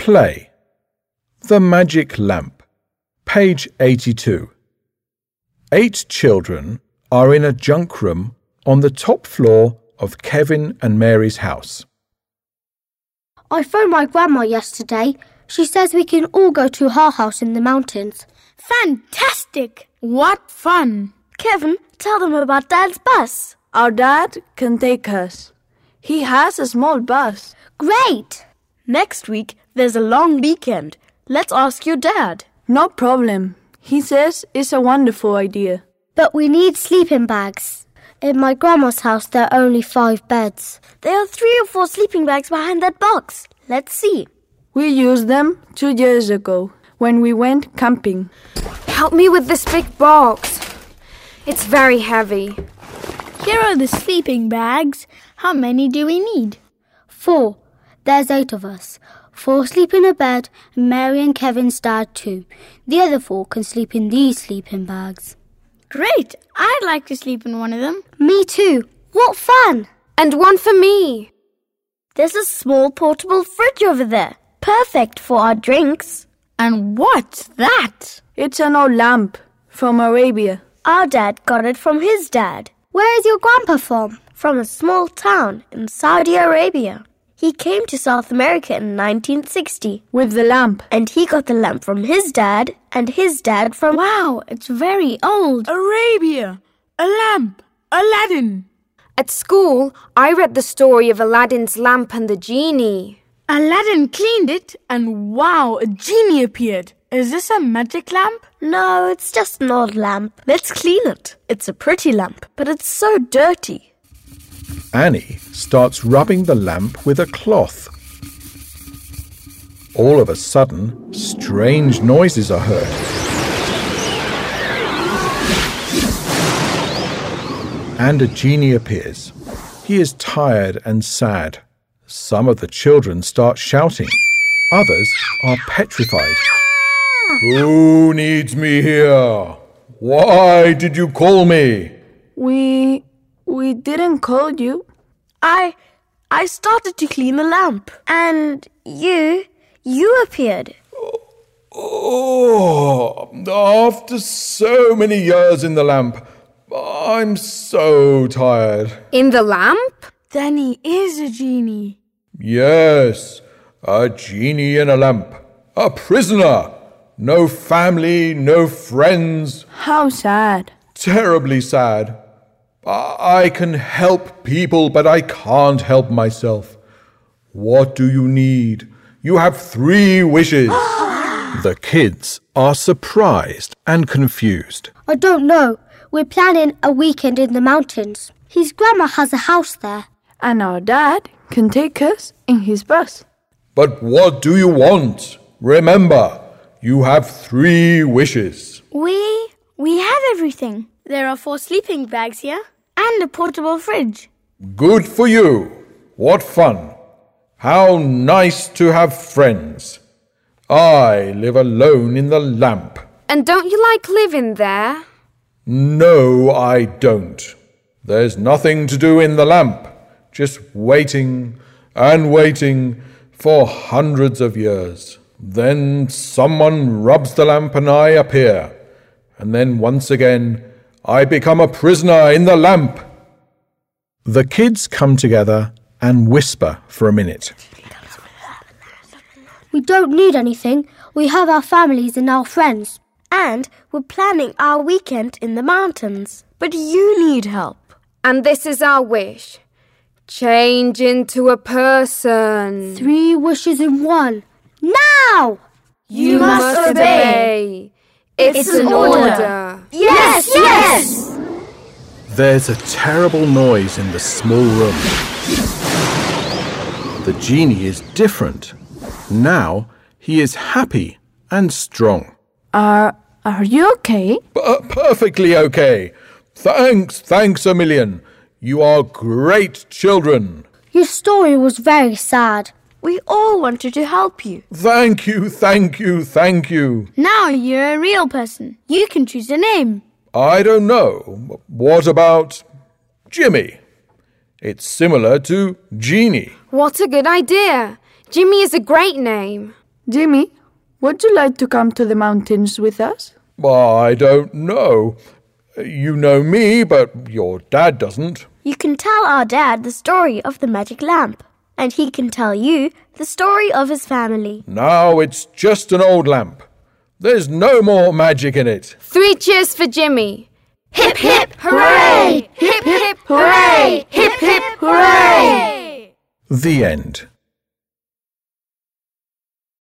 Play. The Magic Lamp. Page 82. 8 children are in a junk room on the top floor of Kevin and Mary's house. I phoned my grandma yesterday. She says we can all go to her house in the mountains. Fantastic! What fun! Kevin, tell them about Dad's bus. Our dad can take us. He has a small bus. Great! Next week, there's a long weekend. Let's ask your dad. No problem. He says it's a wonderful idea. But we need sleeping bags. In my grandma's house, there are only 5 beds. There are 3 or 4 sleeping bags behind that box. Let's see. We used them 2 years ago when we went camping. Help me with this big box. It's very heavy. Here are the sleeping bags. How many do we need? 4. There's 8 of us. 4 sleep in a bed, and Mary and Kevin's dad too. The other 4 can sleep in these sleeping bags. Great! I'd like to sleep in one of them. Me too. What fun! And one for me. There's a small portable fridge over there. Perfect for our drinks. And what's that? It's an old lamp from Arabia. Our dad got it from his dad. Where is your grandpa from? From a small town in Saudi Arabia. He came to South America in 1960. With the lamp. And he got the lamp from his dad, and his dad from... Wow, it's very old. Arabia! A lamp! Aladdin! At school, I read the story of Aladdin's lamp and the genie. Aladdin cleaned it, and wow, a genie appeared. Is this a magic lamp? No, it's just an old lamp. Let's clean it. It's a pretty lamp, but it's so dirty. Annie starts rubbing the lamp with a cloth. All of a sudden, strange noises are heard. And a genie appears. He is tired and sad. Some of the children start shouting. Others are petrified. Who needs me here? Why did you call me? We didn't call you. I started to clean the lamp. And you appeared. Oh, after so many years in the lamp, I'm so tired. In the lamp? Then he is a genie. Yes, a genie in a lamp. A prisoner. No family, no friends. How sad. Terribly sad. I can help people, but I can't help myself. What do you need? You have 3 wishes. The kids are surprised and confused. I don't know. We're planning a weekend in the mountains. His grandma has a house there. And our dad can take us in his bus. But what do you want? Remember, you have 3 wishes. We have everything. There are 4 sleeping bags here. And a portable fridge. Good for you. What fun. How nice to have friends. I live alone in the lamp. And don't you like living there? No, I don't. There's nothing to do in the lamp. Just waiting and waiting for hundreds of years. Then someone rubs the lamp and I appear. And then once again, I become a prisoner in the lamp. The kids come together and whisper for a minute. We don't need anything. We have our families and our friends. And we're planning our weekend in the mountains. But you need help. And this is our wish. Change into a person. 3 wishes in 1. Now! You must obey. It's an order. Yes, yes! There's a terrible noise in the small room. The genie is different. Now he is happy and strong. Are you okay? Perfectly okay. Thanks a million. You are great children. Your story was very sad. We all wanted to help you. Thank you. Now you're a real person. You can choose a name. I don't know. What about Jimmy? It's similar to Genie. What a good idea. Jimmy is a great name. Jimmy, would you like to come to the mountains with us? I don't know. You know me, but your dad doesn't. You can tell our dad the story of the magic lamp, and he can tell you the story of his family. Now it's just an old lamp. There's no more magic in it. 3 cheers for Jimmy. Hip, hip, hooray! Hip, hip, hooray! Hip, hip, hooray! The end.